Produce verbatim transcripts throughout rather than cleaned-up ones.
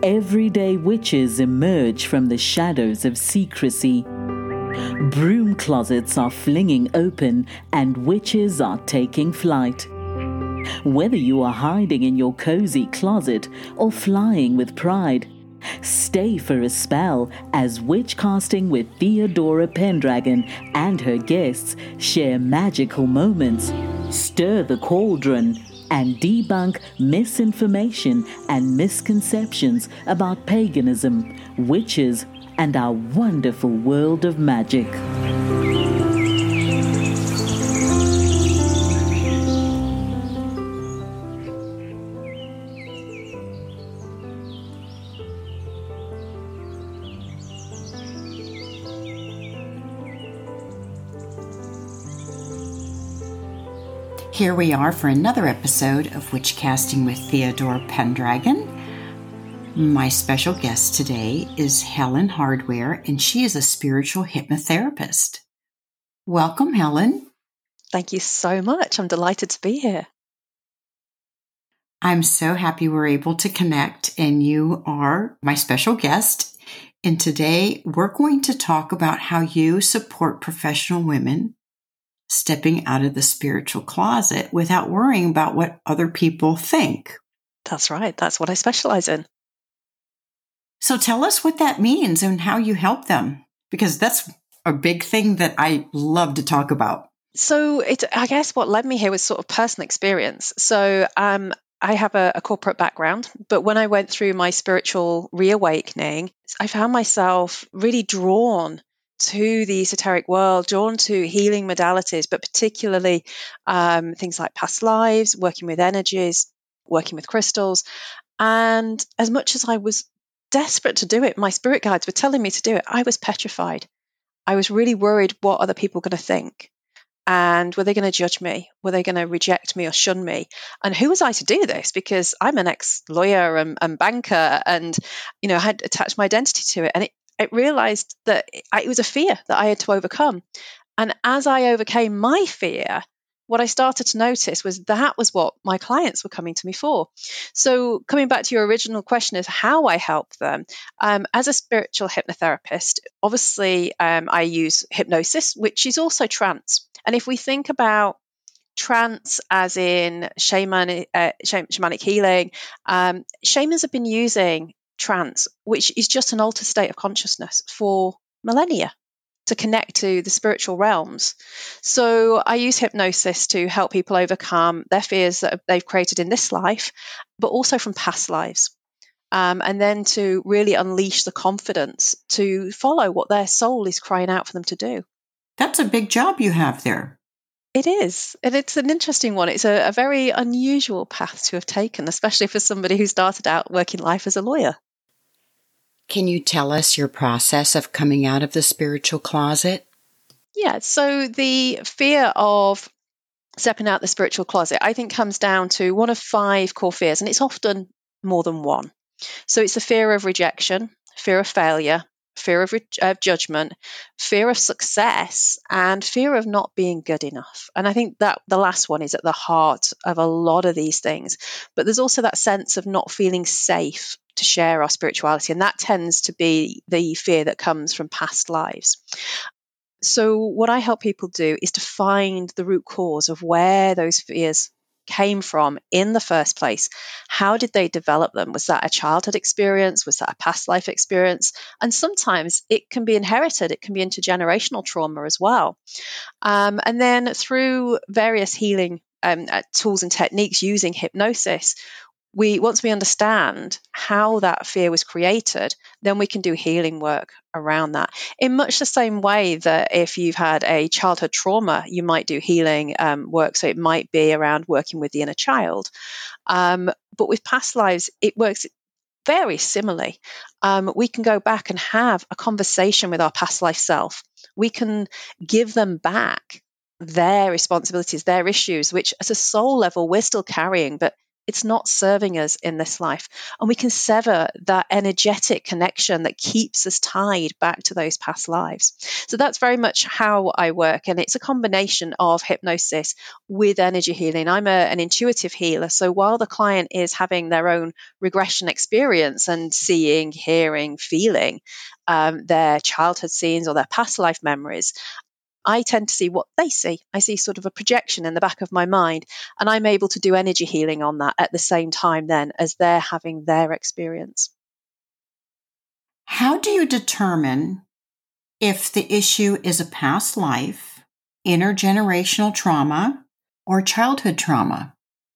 everyday witches emerge from the shadows of secrecy. Broom closets are flinging open and witches are taking flight. Whether you are hiding in your cozy closet or flying with pride, stay for a spell as Witchcasting with Theodora Pendragon and her guests share magical moments, stir the cauldron, and debunk misinformation and misconceptions about paganism, witches, and our wonderful world of magic. Here we are for another episode of Witchcasting with Theodora Pendragon. My special guest today is Helen Hardware, and she is a spiritual hypnotherapist. Welcome, Helen. Thank you so much. I'm delighted to be here. I'm so happy we're able to connect, and you are my special guest. And today we're going to talk about how you support professional women stepping out of the spiritual closet without worrying about what other people think. That's right. That's what I specialize in. So tell us what that means and how you help them, because that's a big thing that I love to talk about. So it, I guess what led me here was sort of personal experience. So um, I have a, a corporate background, but when I went through my spiritual reawakening, I found myself really drawn to the esoteric world, drawn to healing modalities, but particularly um, things like past lives, working with energies, working with crystals. And as much as I was desperate to do it, my spirit guides were telling me to do it, I was petrified. I was really worried, what other people going to think? And were they going to judge me? Were they going to reject me or shun me? And who was I to do this? Because I'm an ex-lawyer and, and banker, and you know, I had attached my identity to it. And it I realized that it was a fear that I had to overcome. And as I overcame my fear, what I started to notice was that was what my clients were coming to me for. So coming back to your original question is how I help them. Um, as a spiritual hypnotherapist, obviously um, I use hypnosis, which is also trance. And if we think about trance as in shaman, uh, shamanic healing, um, shamans have been using trance, which is just an altered state of consciousness, for millennia to connect to the spiritual realms. So I use hypnosis to help people overcome their fears that they've created in this life, but also from past lives. Um, and then to really unleash the confidence to follow what their soul is crying out for them to do. That's a big job you have there. It is. And it's an interesting one. It's a, a very unusual path to have taken, especially for somebody who started out working life as a lawyer. Can you tell us your process of coming out of the spiritual closet? Yeah, so the fear of stepping out the spiritual closet, I think, comes down to one of five core fears, and it's often more than one. So it's the fear of rejection, fear of failure, fear of re- uh, judgment, fear of success, and fear of not being good enough. And I think that the last one is at the heart of a lot of these things. But there's also that sense of not feeling safe to share our spirituality, and that tends to be the fear that comes from past lives. So what I help people do is to find the root cause of where those fears came from in the first place. How did they develop them? Was that a childhood experience? Was that a past life experience? And sometimes it can be inherited. It can be intergenerational trauma as well. Um, and then through various healing um, uh, tools and techniques using hypnosis, we once we understand how that fear was created, then we can do healing work around that. In much the same way that if you've had a childhood trauma, you might do healing um, work. So it might be around working with the inner child. Um, but with past lives, it works very similarly. Um, we can go back and have a conversation with our past life self. We can give them back their responsibilities, their issues, which at a soul level we're still carrying, but It's not serving us in this life. And we can sever that energetic connection that keeps us tied back to those past lives. So that's very much how I work. And it's a combination of hypnosis with energy healing. I'm a, an intuitive healer. So while the client is having their own regression experience and seeing, hearing, feeling um, their childhood scenes or their past life memories, I tend to see what they see. I see sort of a projection in the back of my mind, and I'm able to do energy healing on that at the same time then as they're having their experience. How do you determine if the issue is a past life, intergenerational trauma, or childhood trauma?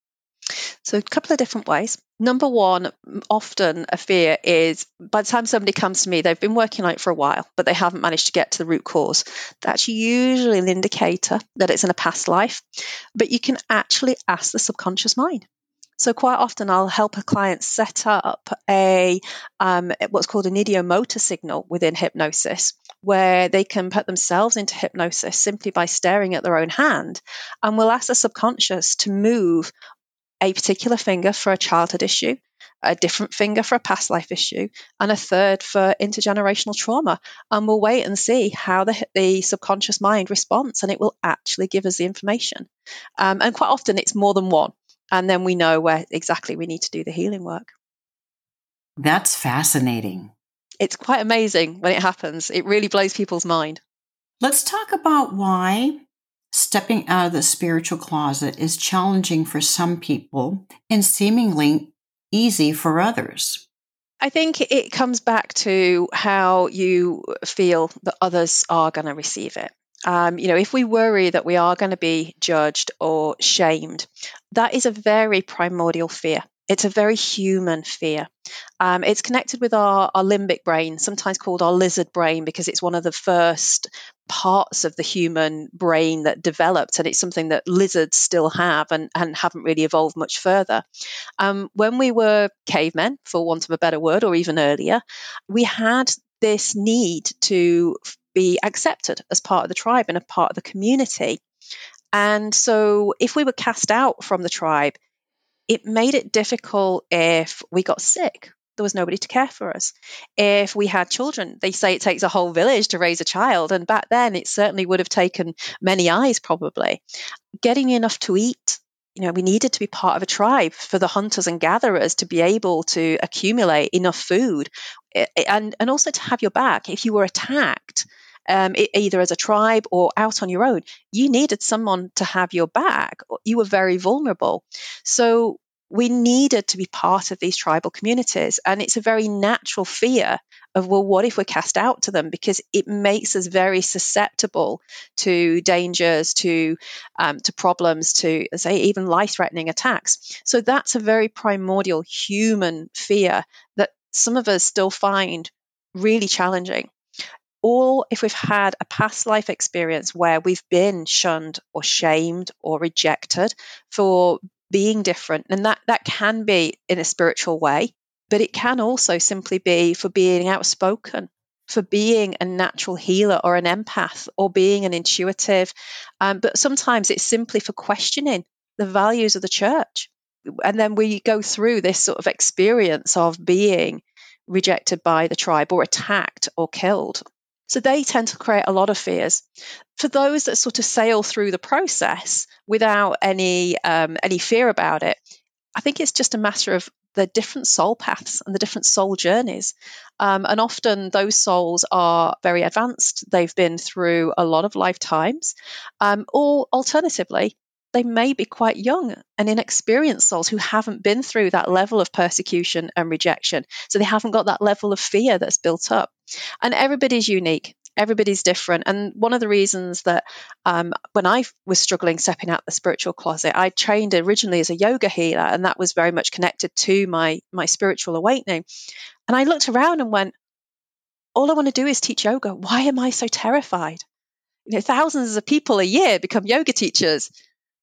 So a couple of different ways. Number one, often a fear is by the time somebody comes to me, they've been working on it for a while, but they haven't managed to get to the root cause. That's usually an indicator that it's in a past life, but you can actually ask the subconscious mind. So quite often I'll help a client set up a um, what's called an ideomotor signal within hypnosis, where they can put themselves into hypnosis simply by staring at their own hand, and we'll ask the subconscious to move a particular finger for a childhood issue, a different finger for a past life issue, and a third for intergenerational trauma. And we'll wait and see how the, the subconscious mind responds, and it will actually give us the information. Um, and quite often it's more than one. And then we know where exactly we need to do the healing work. That's fascinating. It's quite amazing when it happens. It really blows people's mind. Let's talk about why stepping out of the spiritual closet is challenging for some people and seemingly easy for others. I think it comes back to how you feel that others are going to receive it. Um, you know, if we worry that we are going to be judged or shamed, that is a very primordial fear. It's a very human fear. Um, it's connected with our, our limbic brain, sometimes called our lizard brain, because it's one of the first parts of the human brain that developed, and it's something that lizards still have and, and haven't really evolved much further. Um, when we were cavemen, for want of a better word, or even earlier, we had this need to be accepted as part of the tribe and a part of the community. And so if we were cast out from the tribe, it made it difficult if we got sick. There was nobody to care for us. If we had children, they say it takes a whole village to raise a child. And back then, it certainly would have taken many eyes, probably. Getting enough to eat, you know, we needed to be part of a tribe for the hunters and gatherers to be able to accumulate enough food and, and also to have your back. If you were attacked, Um, it, either as a tribe or out on your own, you needed someone to have your back. You were very vulnerable. So we needed to be part of these tribal communities. And it's a very natural fear of, well, what if we're cast out to them? Because it makes us very susceptible to dangers, to um, to problems, to, say, even life-threatening attacks. So that's a very primordial human fear that some of us still find really challenging. Or if we've had a past life experience where we've been shunned or shamed or rejected for being different, and that, that can be in a spiritual way, but it can also simply be for being outspoken, for being a natural healer or an empath, or being an intuitive. Um, but sometimes it's simply for questioning the values of the church. And then we go through this sort of experience of being rejected by the tribe or attacked or killed. So they tend to create a lot of fears. For those that sort of sail through the process without any um, any fear about it, I think it's just a matter of the different soul paths and the different soul journeys. Um, and often those souls are very advanced. They've been through a lot of lifetimes. Um, or alternatively, they may be quite young and inexperienced souls who haven't been through that level of persecution and rejection. So they haven't got that level of fear that's built up. And everybody's unique. Everybody's different. And one of the reasons that um, when I was struggling stepping out the spiritual closet, I trained originally as a yoga healer, and that was very much connected to my, my spiritual awakening. And I looked around and went, all I want to do is teach yoga. Why am I so terrified? You know, thousands of people a year become yoga teachers.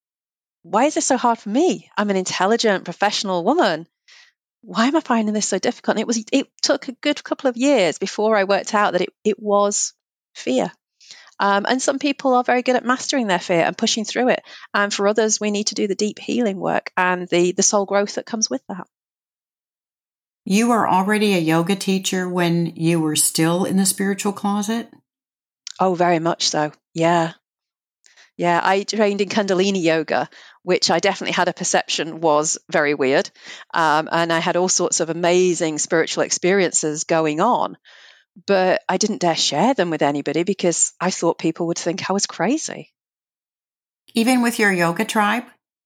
Why is this so hard for me? I'm an intelligent, professional woman. Why am I finding this so difficult? And it was, it took a good couple of years before I worked out that it, it was fear. Um, and some people are very good at mastering their fear and pushing through it. And for others, we need to do the deep healing work and the, the soul growth that comes with that. You were already a yoga teacher when you were still in the spiritual closet? Oh, very much so. Yeah. Yeah, I trained in Kundalini yoga, which I definitely had a perception was very weird. Um, and I had all sorts of amazing spiritual experiences going on. But I didn't dare share them with anybody because I thought people would think I was crazy. Even with your yoga tribe?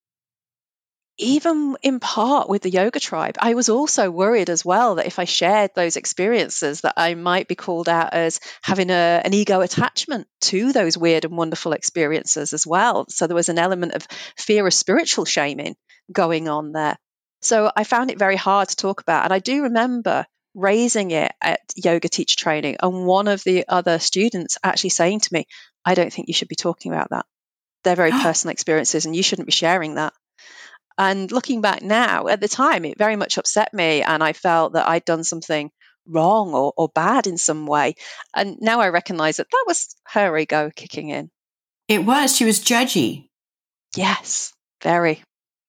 Even in part with the yoga tribe, I was also worried as well that if I shared those experiences that I might be called out as having a, an ego attachment to those weird and wonderful experiences as well. So there was an element of fear of spiritual shaming going on there. So I found it very hard to talk about. And I do remember raising it at yoga teacher training and one of the other students actually saying to me, I don't think you should be talking about that. They're very personal experiences and you shouldn't be sharing that. And looking back now, at the time, it very much upset me and I felt that I'd done something wrong or, or bad in some way. And now I recognize that that was her ego kicking in. It was. She was judgy. Yes, very.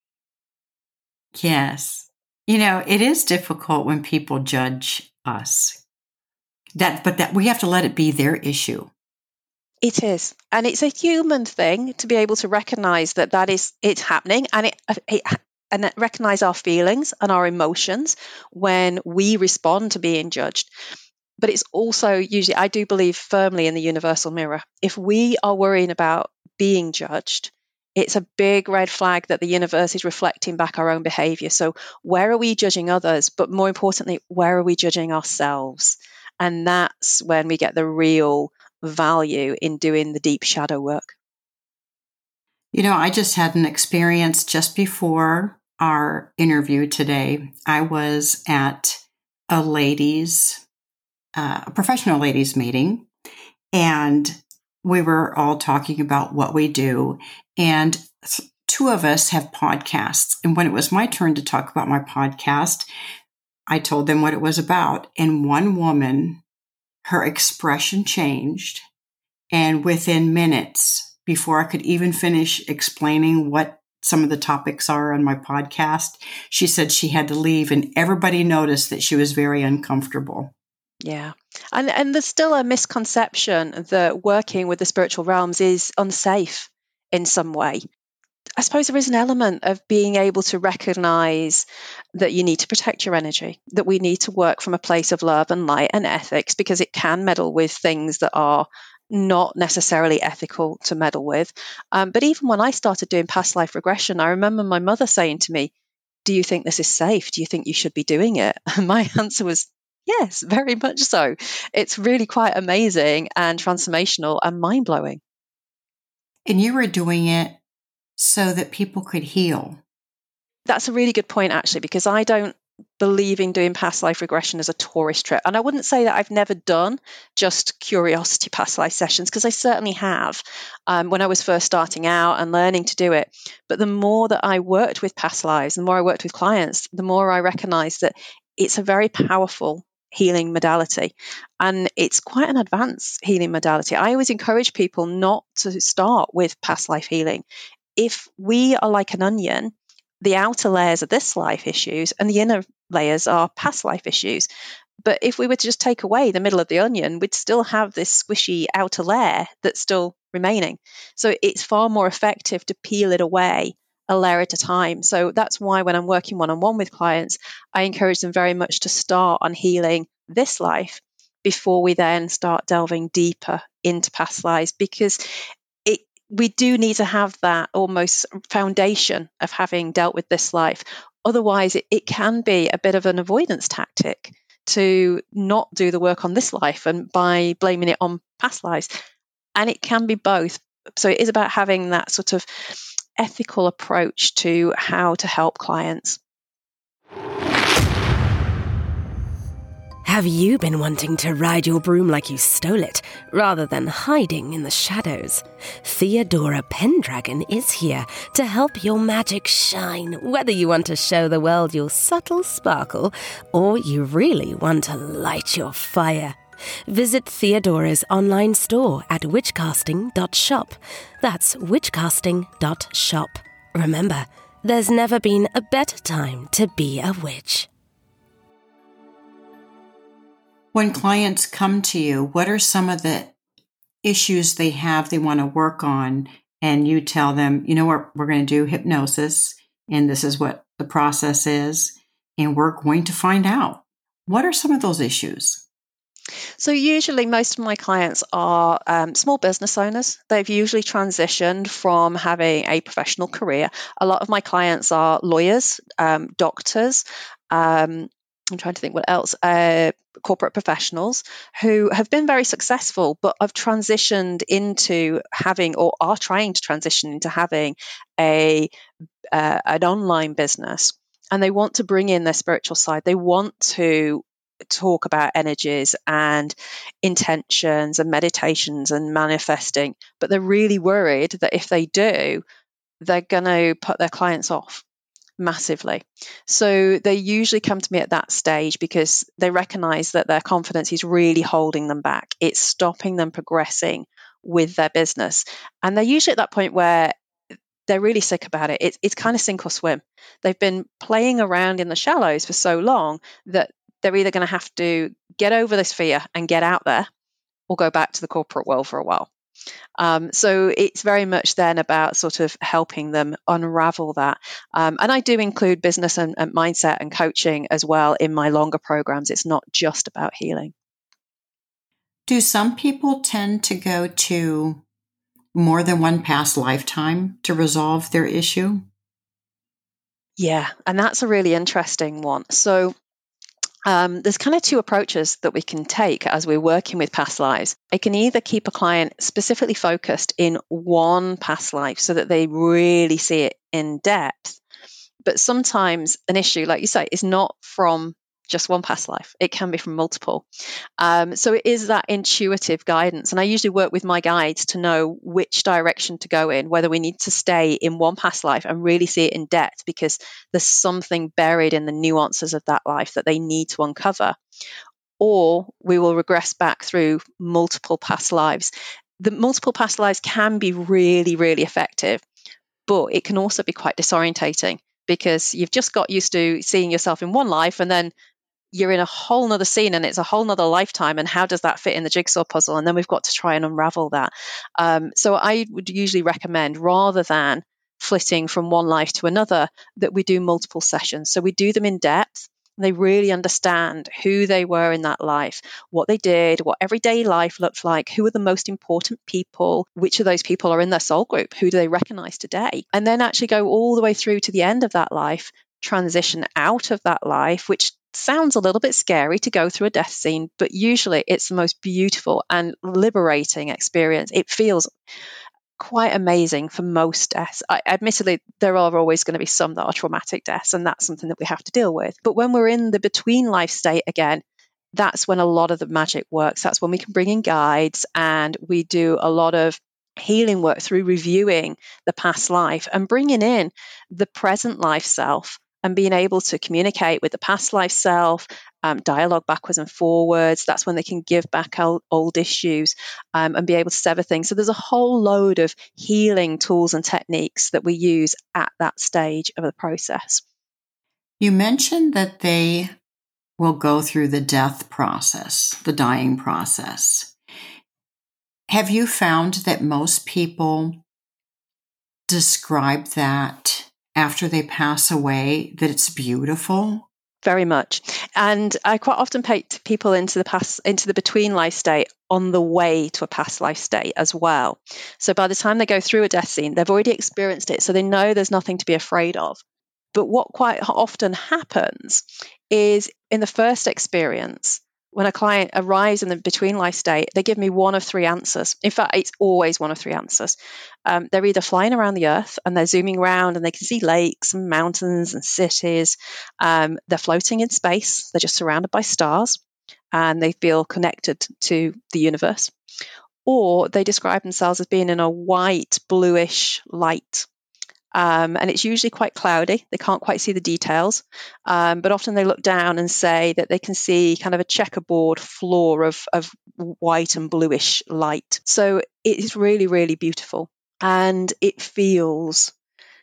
Yes. You know, it is difficult when people judge us. That, but that we have to let it be their issue. It is. And it's a human thing to be able to recognize that that is, it's happening and it, it and recognize our feelings and our emotions when we respond to being judged. But it's also usually, I do believe firmly in the universal mirror. If we are worrying about being judged, it's a big red flag that the universe is reflecting back our own behavior. So where are we judging others? But more importantly, where are we judging ourselves? And that's when we get the real value in doing the deep shadow work. You know, I just had an experience just before our interview today. I was at a ladies, uh, a professional ladies meeting, and we were all talking about what we do. And two of us have podcasts. And when it was my turn to talk about my podcast, I told them what it was about. And one woman, her expression changed. And within minutes, before I could even finish explaining what some of the topics are on my podcast, she said she had to leave. And everybody noticed that she was very uncomfortable. Yeah. And and there's still a misconception that working with the spiritual realms is unsafe in some way. I suppose there is an element of being able to recognize that you need to protect your energy, that we need to work from a place of love and light and ethics, because it can meddle with things that are not necessarily ethical to meddle with. Um, but even when I started doing past life regression, I remember my mother saying to me, do you think this is safe? Do you think you should be doing it? And my answer was, yes, very much so. It's really quite amazing and transformational and mind-blowing. And you were doing it so that people could heal. That's a really good point, actually, because I don't believe in doing past life regression as a tourist trip. And I wouldn't say that I've never done just curiosity past life sessions, because I certainly have um, when I was first starting out and learning to do it. But the more that I worked with past lives, the more I worked with clients, the more I recognized that it's a very powerful healing modality. And it's quite an advanced healing modality. I always encourage people not to start with past life healing. If we are like an onion, the outer layers are this life issues and the inner layers are past life issues. But if we were to just take away the middle of the onion, we'd still have this squishy outer layer that's still remaining. So it's far more effective to peel it away a layer at a time. So that's why when I'm working one-on-one with clients, I encourage them very much to start on healing this life before we then start delving deeper into past lives, because it we do need to have that almost foundation of having dealt with this life. Otherwise, it, it can be a bit of an avoidance tactic to not do the work on this life and by blaming it on past lives. And it can be both. So it is about having that sort of ethical approach to how to help clients. Have you been wanting to ride your broom like you stole it, rather than hiding in the shadows? Theodora Pendragon is here to help your magic shine, whether you want to show the world your subtle sparkle, or you really want to light your fire. Visit Theodora's online store at witchcasting dot shop. That's witchcasting dot shop. Remember, there's never been a better time to be a witch. When clients come to you, what are some of the issues they have they want to work on? And you tell them, you know what, we're going to do hypnosis, and this is what the process is, and we're going to find out. What are some of those issues? So usually most of my clients are um, small business owners. They've usually transitioned from having a professional career. A lot of my clients are lawyers, um, doctors, um, I'm trying to think what else, uh, corporate professionals who have been very successful, but have transitioned into having, or are trying to transition into having a uh, an online business. And they want to bring in their spiritual side. They want to talk about energies and intentions and meditations and manifesting, but they're really worried that if they do, they're going to put their clients off massively. So they usually come to me at that stage because they recognize that their confidence is really holding them back. It's stopping them progressing with their business. And they're usually at that point where they're really sick about it. It's, it's kind of sink or swim. They've been playing around in the shallows for so long that they're either going to have to get over this fear and get out there or go back to the corporate world for a while. Um, so it's very much then about sort of helping them unravel that. Um, and I do include business and, and mindset and coaching as well in my longer programs. It's not just about healing. Do some people tend to go to more than one past lifetime to resolve their issue? Yeah, and that's a really interesting one. So Um, there's kind of two approaches that we can take as we're working with past lives. I can either keep a client specifically focused in one past life so that they really see it in depth. But sometimes an issue, like you say, is not from just one past life. It can be from multiple. Um, so it is that intuitive guidance. And I usually work with my guides to know which direction to go in, whether we need to stay in one past life and really see it in depth because there's something buried in the nuances of that life that they need to uncover. Or we will regress back through multiple past lives. The multiple past lives can be really, really effective, but it can also be quite disorientating because you've just got used to seeing yourself in one life and then you're in a whole nother scene and it's a whole nother lifetime. And how does that fit in the jigsaw puzzle? And then we've got to try and unravel that. Um, so I would usually recommend, rather than flitting from one life to another, that we do multiple sessions. So we do them in depth. They really understand who they were in that life, what they did, what everyday life looked like, who are the most important people, which of those people are in their soul group, who do they recognize today, and then actually go all the way through to the end of that life, transition out of that life, which sounds a little bit scary to go through a death scene, but usually it's the most beautiful and liberating experience. It feels quite amazing for most deaths. I, admittedly, there are always going to be some that are traumatic deaths, and that's something that we have to deal with. But when we're in the between life state again, that's when a lot of the magic works. That's when we can bring in guides and we do a lot of healing work through reviewing the past life and bringing in the present life self and being able to communicate with the past life self, um, dialogue backwards and forwards. That's when they can give back old, old issues um, and be able to sever things. So there's a whole load of healing tools and techniques that we use at that stage of the process. You mentioned that they will go through the death process, the dying process. Have you found that most people describe that after they pass away, that it's beautiful? Very much. And I quite often take people into the past, into the between life state on the way to a past life state as well. So by the time they go through a death scene, they've already experienced it. So they know there's nothing to be afraid of. But what quite often happens is in the first experience, when a client arrives in the between life state, they give me one of three answers. In fact, it's always one of three answers. Um, they're either flying around the earth and they're zooming around and they can see lakes and mountains and cities. Um, they're floating in space. They're just surrounded by stars and they feel connected to the universe. Or they describe themselves as being in a white, bluish light. Um, and it's usually quite cloudy. They can't quite see the details. Um, but often they look down and say that they can see kind of a checkerboard floor of, of white and bluish light. So it is really, really beautiful. And it feels,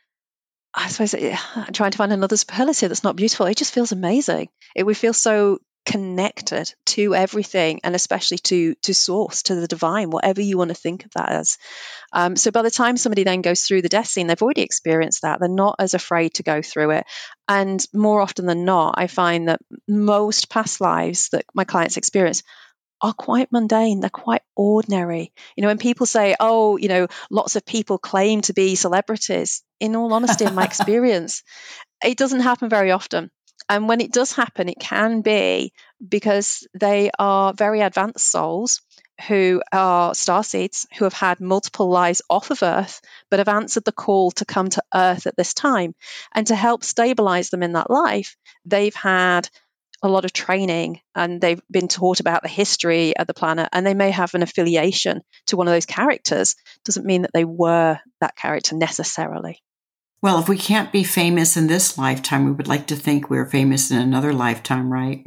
I suppose, I'm trying to find another superlative that's not beautiful. It just feels amazing. It would feel so connected to everything, and especially to to source, to the divine, whatever you want to think of that as. Um, so by the time somebody then goes through the death scene, they've already experienced that. They're not as afraid to go through it. And more often than not, I find that most past lives that my clients experience are quite mundane. They're quite ordinary. You know, when people say, oh, you know, lots of people claim to be celebrities, in all honesty, in my experience, it doesn't happen very often. And when it does happen, it can be because they are very advanced souls who are starseeds, who have had multiple lives off of Earth, but have answered the call to come to Earth at this time. And to help stabilize them in that life, they've had a lot of training and they've been taught about the history of the planet, and they may have an affiliation to one of those characters. Doesn't mean that they were that character necessarily. Well, if we can't be famous in this lifetime, we would like to think we're famous in another lifetime, right?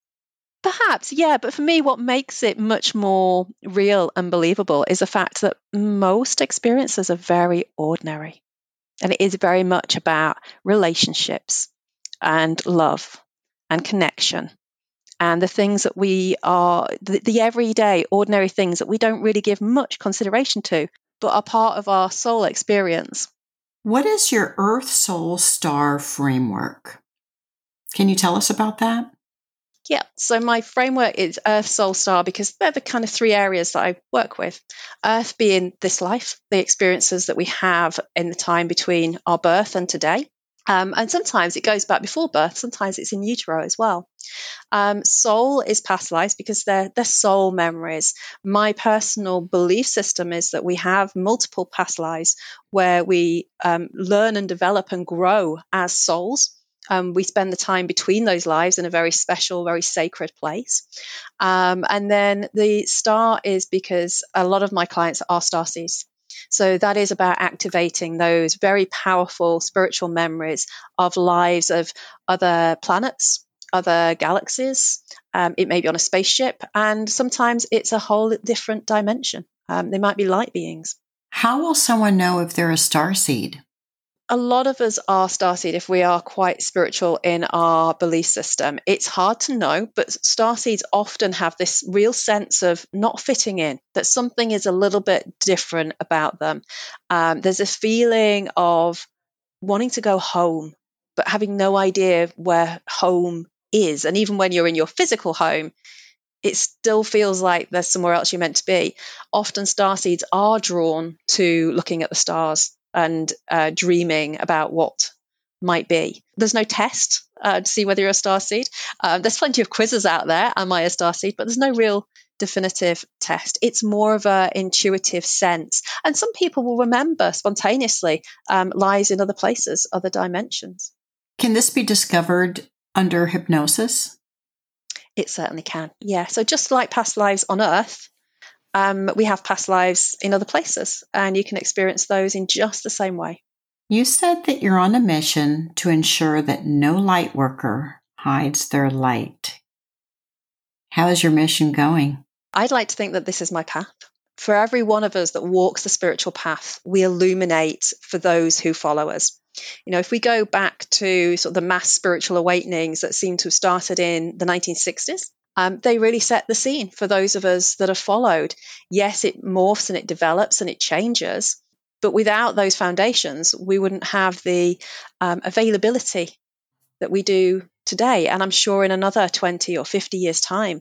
Perhaps, yeah. But for me, what makes it much more real and believable is the fact that most experiences are very ordinary. And it is very much about relationships and love and connection and the things that we are, the, the everyday, ordinary things that we don't really give much consideration to, but are part of our soul experience. What is your Earth Soul Star framework? Can you tell us about that? Yeah, so my framework is Earth, Soul, Star, because they're the kind of three areas that I work with. Earth being this life, the experiences that we have in the time between our birth and today. Um, and sometimes it goes back before birth, sometimes it's in utero as well. Um, soul is past lives because they're, they're soul memories. My personal belief system is that we have multiple past lives where we um, learn and develop and grow as souls. Um, we spend the time between those lives in a very special, very sacred place. Um, and then the star is because a lot of my clients are starseeds. So that is about activating those very powerful spiritual memories of lives of other planets, other galaxies. Um, it may be on a spaceship, and sometimes it's a whole different dimension. Um, they might be light beings. How will someone know if they're a starseed? A lot of us are starseed if we are quite spiritual in our belief system. It's hard to know, but starseeds often have this real sense of not fitting in, that something is a little bit different about them. Um, there's a feeling of wanting to go home, but having no idea where home is. And even when you're in your physical home, it still feels like there's somewhere else you're meant to be. Often starseeds are drawn to looking at the stars and uh, dreaming about what might be. There's no test uh, to see whether you're a starseed. Um, there's plenty of quizzes out there, am I a starseed? But there's no real definitive test. It's more of an intuitive sense. And some people will remember spontaneously um, lives in other places, other dimensions. Can this be discovered under hypnosis? It certainly can, yeah. So just like past lives on Earth, Um, we have past lives in other places, and you can experience those in just the same way. You said that you're on a mission to ensure that no light worker hides their light. How is your mission going? I'd like to think that this is my path. For every one of us that walks the spiritual path, we illuminate for those who follow us. You know, if we go back to sort of the mass spiritual awakenings that seem to have started in the nineteen sixties, Um, they really set the scene for those of us that have followed. Yes, it morphs and it develops and it changes, but without those foundations, we wouldn't have the um, availability that we do today. And I'm sure in another twenty or fifty years' time,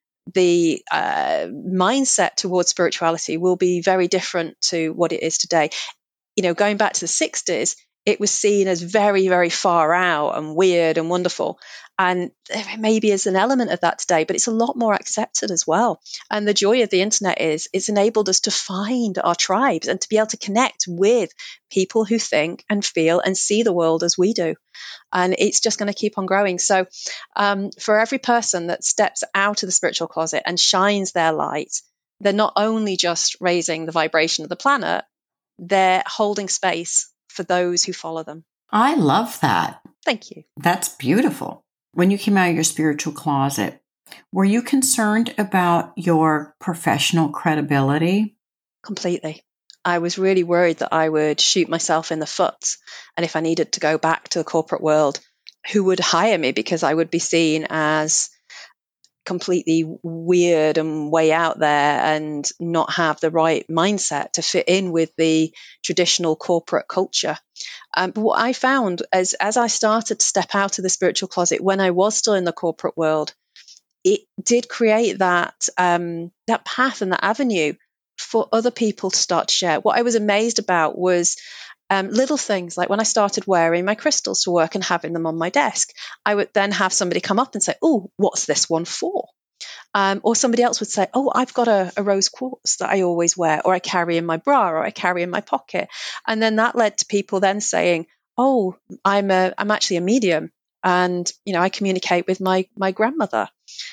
the uh, mindset towards spirituality will be very different to what it is today. You know, going back to the sixties, it was seen as very, very far out and weird and wonderful. And there maybe is an element of that today, but it's a lot more accepted as well. And the joy of the internet is it's enabled us to find our tribes and to be able to connect with people who think and feel and see the world as we do. And it's just going to keep on growing. So um, for every person that steps out of the spiritual closet and shines their light, they're not only just raising the vibration of the planet, they're holding space for those who follow them. I love that. Thank you. That's beautiful. When you came out of your spiritual closet, were you concerned about your professional credibility? Completely. I was really worried that I would shoot myself in the foot. And if I needed to go back to the corporate world, who would hire me? Because I would be seen as completely weird and way out there and not have the right mindset to fit in with the traditional corporate culture. Um, but what I found as, as I started to step out of the spiritual closet when I was still in the corporate world, it did create that um, that path and that avenue for other people to start to share. What I was amazed about was um, little things like when I started wearing my crystals to work and having them on my desk, I would then have somebody come up and say, "Oh, what's this one for?" Um, or somebody else would say, "Oh, I've got a, a rose quartz that I always wear, or I carry in my bra, or I carry in my pocket." And then that led to people then saying, "Oh, I'm a, I'm actually a medium, and you know, I communicate with my my grandmother."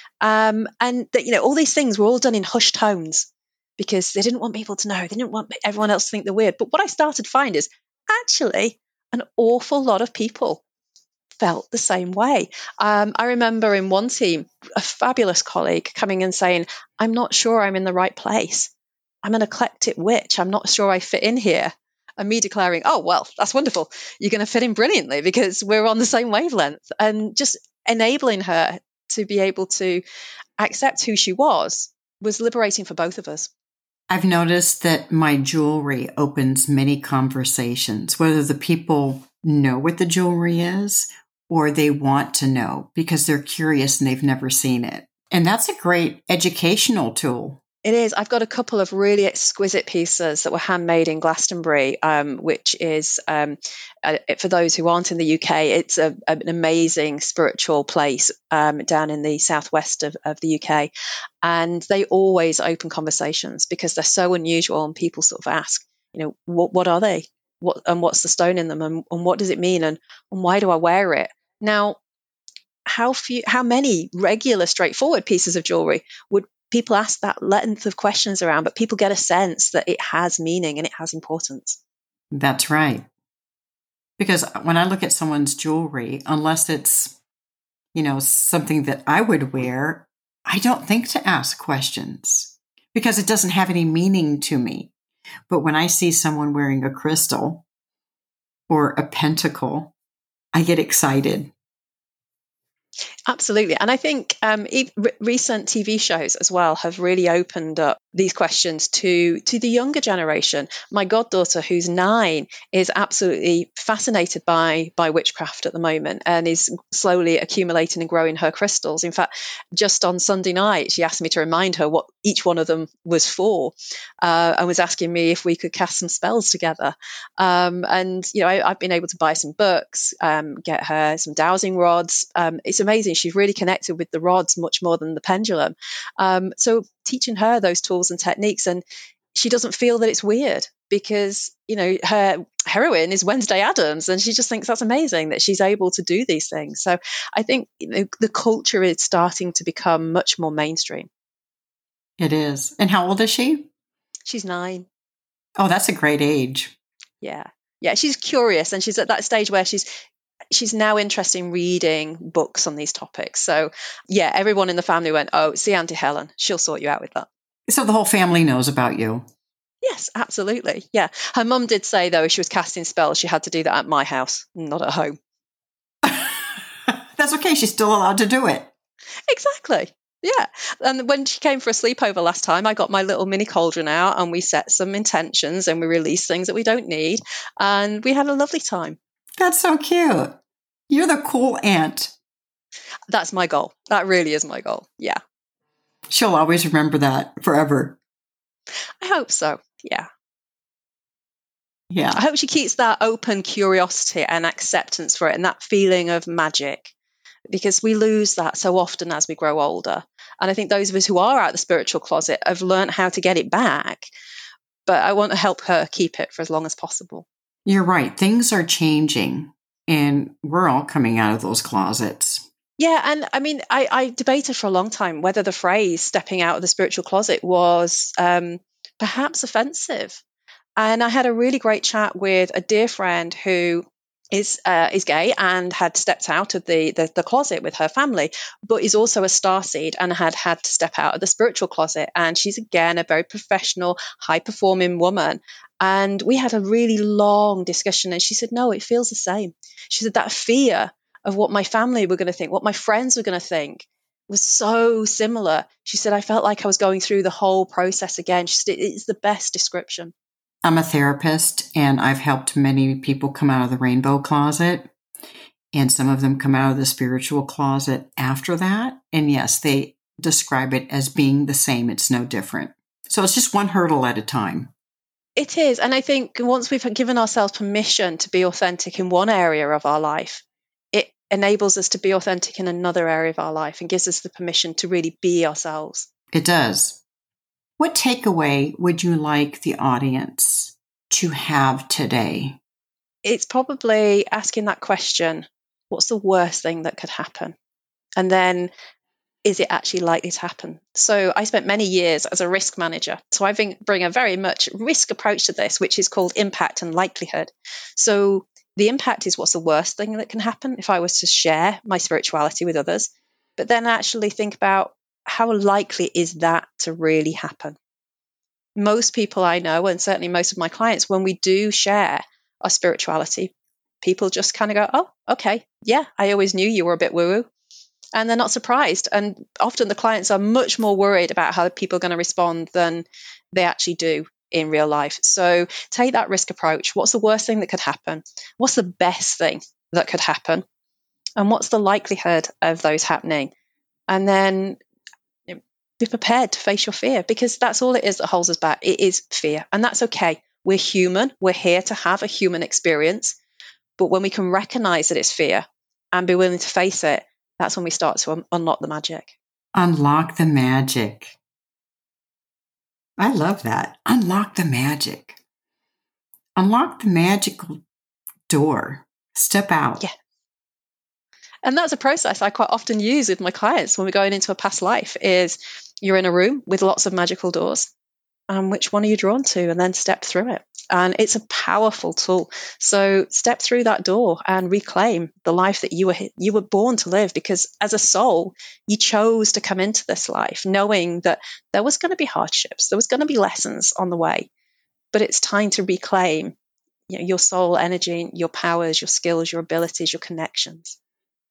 Um, and that, you know, all these things were all done in hushed tones because they didn't want people to know. They didn't want everyone else to think they're weird. But what I started to find is actually an awful lot of people felt the same way. Um, I remember in one team, a fabulous colleague coming and saying, "I'm not sure I'm in the right place. I'm an eclectic witch. I'm not sure I fit in here." And me declaring, "Oh, well, that's wonderful. You're going to fit in brilliantly because we're on the same wavelength." And just enabling her to be able to accept who she was was liberating for both of us. I've noticed that my jewelry opens many conversations, whether the people know what the jewelry is or they want to know because they're curious and they've never seen it. And that's a great educational tool. It is. I've got a couple of really exquisite pieces that were handmade in Glastonbury, um, which is, um, uh, for those who aren't in the U K, it's a, an amazing spiritual place um, down in the southwest of, of the U K. And they always open conversations because they're so unusual and people sort of ask, you know, what, what are they? What, and what's the stone in them? And, and what does it mean? And, and why do I wear it? Now, how few, how many regular, straightforward pieces of jewelry would people ask that length of questions around, but people get a sense that it has meaning and it has importance. That's right. Because when I look at someone's jewelry, unless it's, you know, something that I would wear, I don't think to ask questions because it doesn't have any meaning to me. But when I see someone wearing a crystal or a pentacle, I get excited. Absolutely. And I think um, e- re- recent T V shows as well have really opened up these questions to, to the younger generation. My goddaughter, who's nine, is absolutely fascinated by, by witchcraft at the moment and is slowly accumulating and growing her crystals. In fact, just on Sunday night, she asked me to remind her what each one of them was for uh, and was asking me if we could cast some spells together. Um, and, you know, I, I've been able to buy some books, um, get her some dowsing rods. Um, it's amazing. She's really connected with the rods much more than the pendulum. Um, so teaching her those tools and techniques, and she doesn't feel that it's weird because, you know, her heroine is Wednesday Addams and she just thinks that's amazing that she's able to do these things. So I think, you know, the culture is starting to become much more mainstream. It is. And how old is she? She's nine. Oh, that's a great age. Yeah. Yeah. She's curious and she's at that stage where she's She's now interested in reading books on these topics. So, yeah, everyone in the family went, "Oh, see Auntie Helen. She'll sort you out with that." So the whole family knows about you. Yes, absolutely. Yeah. Her mum did say, though, if she was casting spells, she had to do that at my house, not at home. That's okay. She's still allowed to do it. Exactly. Yeah. And when she came for a sleepover last time, I got my little mini cauldron out and we set some intentions and we released things that we don't need. And we had a lovely time. That's so cute. You're the cool aunt. That's my goal. That really is my goal. Yeah. She'll always remember that forever. I hope so. Yeah. Yeah. I hope she keeps that open curiosity and acceptance for it and that feeling of magic, because we lose that so often as we grow older. And I think those of us who are out of the spiritual closet have learned how to get it back. But I want to help her keep it for as long as possible. You're right. Things are changing and we're all coming out of those closets. Yeah. And I mean, I, I debated for a long time whether the phrase stepping out of the spiritual closet was um, perhaps offensive. And I had a really great chat with a dear friend who is uh, is gay and had stepped out of the, the the closet with her family, but is also a starseed and had had to step out of the spiritual closet. And she's, again, a very professional, high-performing woman. And we had a really long discussion, and she said, no, it feels the same. She said that fear of what my family were going to think, what my friends were going to think, was so similar. She said, I felt like I was going through the whole process again. She said, it's the best description. I'm a therapist, and I've helped many people come out of the rainbow closet, and some of them come out of the spiritual closet after that. And yes, they describe it as being the same. It's no different. So it's just one hurdle at a time. It is. And I think once we've given ourselves permission to be authentic in one area of our life, it enables us to be authentic in another area of our life and gives us the permission to really be ourselves. It does. What takeaway would you like the audience to have today? It's probably asking that question, what's the worst thing that could happen? And then, is it actually likely to happen? So I spent many years as a risk manager. So I bring a very much risk approach to this, which is called impact and likelihood. So the impact is, what's the worst thing that can happen if I was to share my spirituality with others? But then actually think about, how likely is that to really happen? Most people I know, and certainly most of my clients, when we do share our spirituality, people just kind of go, oh, okay, yeah, I always knew you were a bit woo-woo. And they're not surprised. And often the clients are much more worried about how people are going to respond than they actually do in real life. So take that risk approach. What's the worst thing that could happen? What's the best thing that could happen? And what's the likelihood of those happening? And then be prepared to face your fear, because that's all it is that holds us back. It is fear. And that's okay. We're human. We're here to have a human experience. But when we can recognize that it's fear and be willing to face it, that's when we start to un- unlock the magic. Unlock the magic. I love that. Unlock the magic. Unlock the magical door. Step out. Yeah. And that's a process I quite often use with my clients when we're going into a past life is you're in a room with lots of magical doors. And which one are you drawn to? And then step through it. And it's a powerful tool. So step through that door and reclaim the life that you were you were born to live, because as a soul, you chose to come into this life knowing that there was going to be hardships, there was going to be lessons on the way. But it's time to reclaim, you know, your soul energy, your powers, your skills, your abilities, your connections.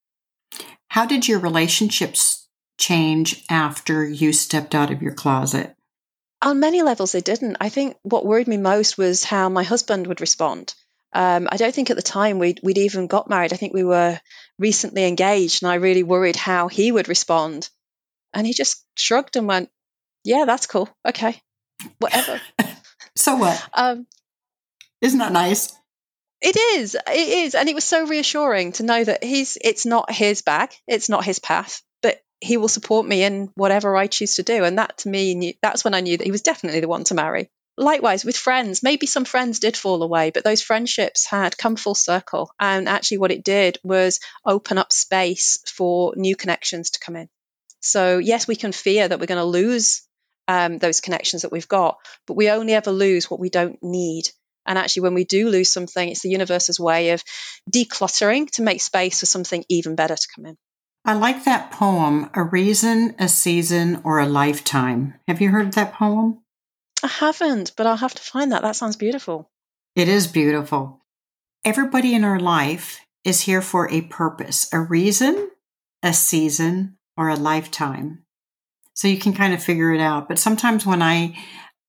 How did your relationships change after you stepped out of your closet? On many levels, they didn't. I think what worried me most was how my husband would respond. Um, I don't think at the time we'd, we'd even got married. I think we were recently engaged, and I really worried how he would respond. And he just shrugged and went, yeah, that's cool. Okay, whatever. So what? Um, Isn't that nice? It is. It is. And it was so reassuring to know that he's, it's not his bag. It's not his path. But he will support me in whatever I choose to do. And that, to me, that's when I knew that he was definitely the one to marry. Likewise, with friends, maybe some friends did fall away, but those friendships had come full circle. And actually what it did was open up space for new connections to come in. So yes, we can fear that we're going to lose um, those connections that we've got, but we only ever lose what we don't need. And actually, when we do lose something, it's the universe's way of decluttering to make space for something even better to come in. I like that poem, A Reason, a Season, or a Lifetime. Have you heard that poem? I haven't, but I'll have to find that. That sounds beautiful. It is beautiful. Everybody in our life is here for a purpose, a reason, a season, or a lifetime. So you can kind of figure it out. But sometimes when I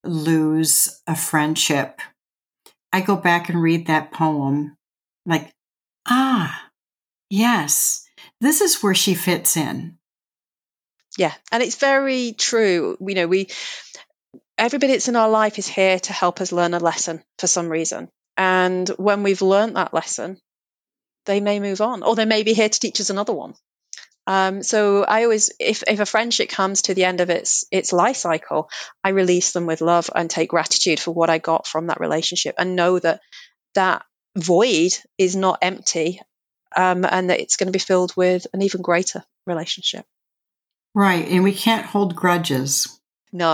lose a friendship, I go back and read that poem like, ah, yes, this is where she fits in. Yeah. And it's very true. You know, we, everybody that's in our life is here to help us learn a lesson for some reason. And when we've learned that lesson, they may move on, or they may be here to teach us another one. Um, so I always, if, if a friendship comes to the end of its its life cycle, I release them with love and take gratitude for what I got from that relationship, and know that that void is not empty, um, and that it's going to be filled with an even greater relationship. Right. And we can't hold grudges. No,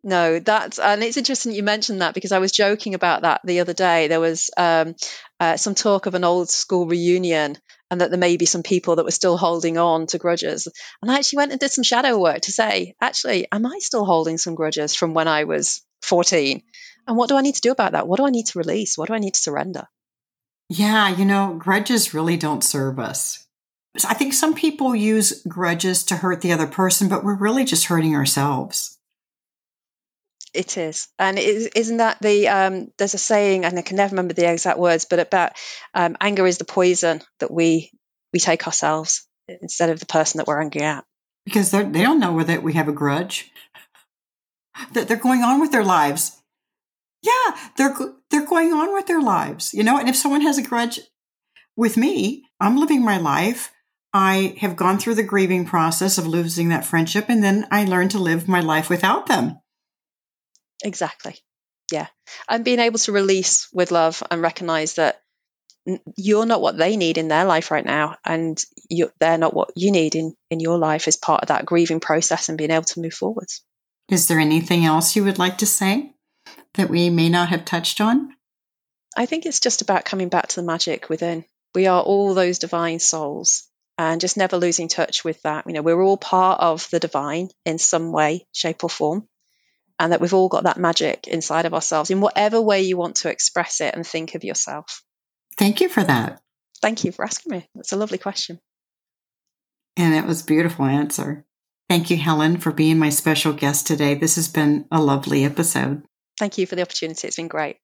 No, that's, and it's interesting you mentioned that, because I was joking about that the other day. There was um, uh, some talk of an old school reunion, and that there may be some people that were still holding on to grudges. And I actually went and did some shadow work to say, actually, am I still holding some grudges from when I was fourteen? And what do I need to do about that? What do I need to release? What do I need to surrender? Yeah, you know, grudges really don't serve us. I think some people use grudges to hurt the other person, but we're really just hurting ourselves. It is. And isn't that the, um, there's a saying, and I can never remember the exact words, but about um, anger is the poison that we we take ourselves instead of the person that we're angry at. Because they don't know whether we have a grudge. That they're going on with their lives. Yeah, they're they're going on with their lives, you know. And if someone has a grudge with me, I'm living my life. I have gone through the grieving process of losing that friendship, and then I learned to live my life without them. Exactly. Yeah. And being able to release with love and recognize that you're not what they need in their life right now, and you, they're not what you need in, in your life, as part of that grieving process and being able to move forwards. Is there anything else you would like to say that we may not have touched on? I think it's just about coming back to the magic within. We are all those divine souls, and just never losing touch with that. You know, we're all part of the divine in some way, shape or form, and that we've all got that magic inside of ourselves in whatever way you want to express it and think of yourself. Thank you for that. Thank you for asking me. That's a lovely question. And it was a beautiful answer. Thank you, Helen, for being my special guest today. This has been a lovely episode. Thank you for the opportunity. It's been great.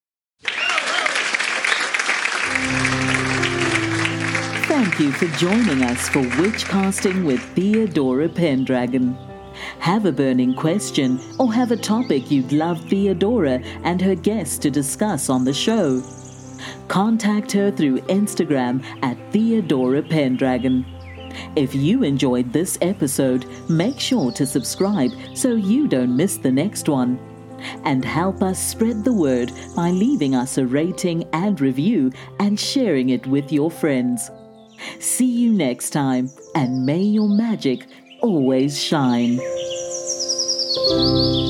Thank you for joining us for Witch Casting with Theodora Pendragon. Have a burning question or have a topic you'd love Theodora and her guests to discuss on the show? Contact her through Instagram at Theodora Pendragon. If you enjoyed this episode, make sure to subscribe so you don't miss the next one. And help us spread the word by leaving us a rating and review and sharing it with your friends. See you next time, and may your magic always shine.